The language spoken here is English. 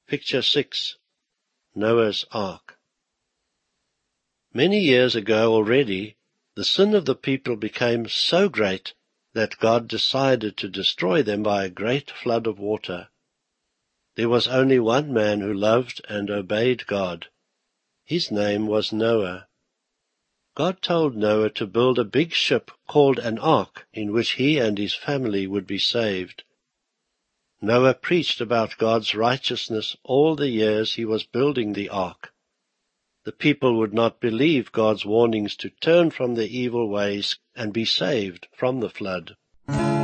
Picture 6. Noah's Ark. Many years ago already, the sin of the people became so great that God decided to destroy them by a great flood of water. There was only one man who loved and obeyed God. His name was Noah. God told Noah to build a big ship called an ark in which he and his family would be saved. Noah preached about God's righteousness all the years he was building the ark. The people would not believe God's warnings to turn from their evil ways and be saved from the flood.